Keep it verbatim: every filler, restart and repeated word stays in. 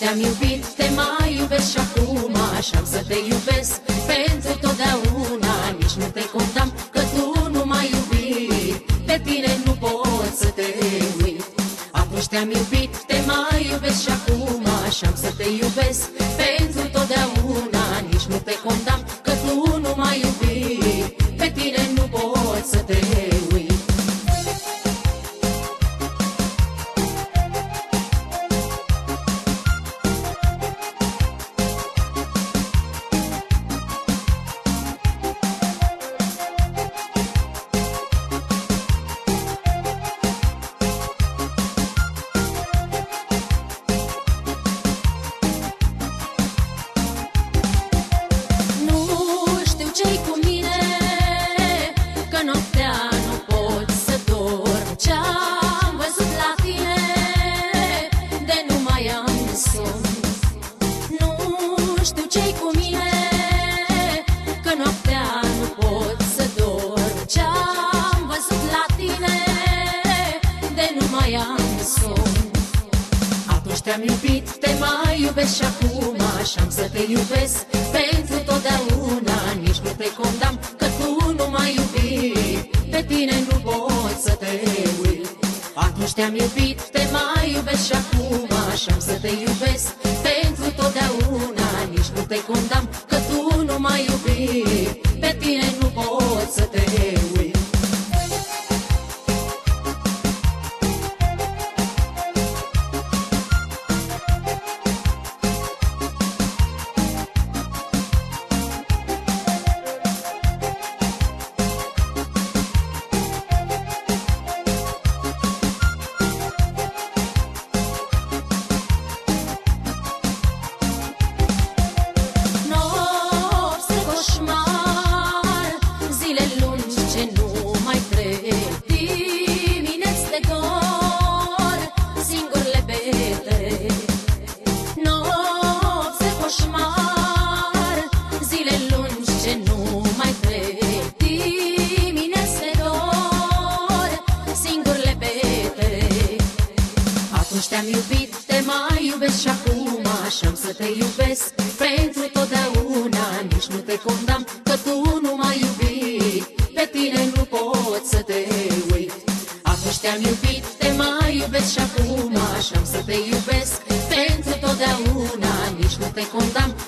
te-am iubit, te mai iubesc și acum, așa să te iubesc pentru totdeauna. Nici nu te condamn că tu nu m-ai iubit, pe tine nu pot să te uit. Atunci te-am iubit, te mai iubesc și acum, așa să te iubesc pentru totdeauna. Nici nu te condamn că tu nu m-ai iubit, pe tine nu pot să te uit. Ce-i cu mine, că noaptea nu pot să dorm. Ce-am văzut la tine, de nu mai am somn. Nu știu ce-i cu mine, că noaptea nu pot să dorm. Ce-am văzut la tine, de nu mai am somn. Atunci te-am iubit, te mai iubesc și acum, așa-am să te iubesc pentru totdeauna. Nici nu te condamn că tu nu m-ai iubit, pe tine nu pot să te uit. Atunci te-am iubit, te mai iubesc și acum, așa-am să te iubesc pentru totdeauna. Nici nu te condamn că tu nu m-ai iubit, pe tine nu pot să te uit. Te-am iubit, te mai iubesc și acum, așa-am să te iubesc pentru totdeauna. Nici nu te condamn că tu nu m-ai iubit, pe tine nu pot să te uit. Atunci te-am iubit, te mai iubesc și acum, așa-am să te iubesc pentru totdeauna. Nici nu te condamn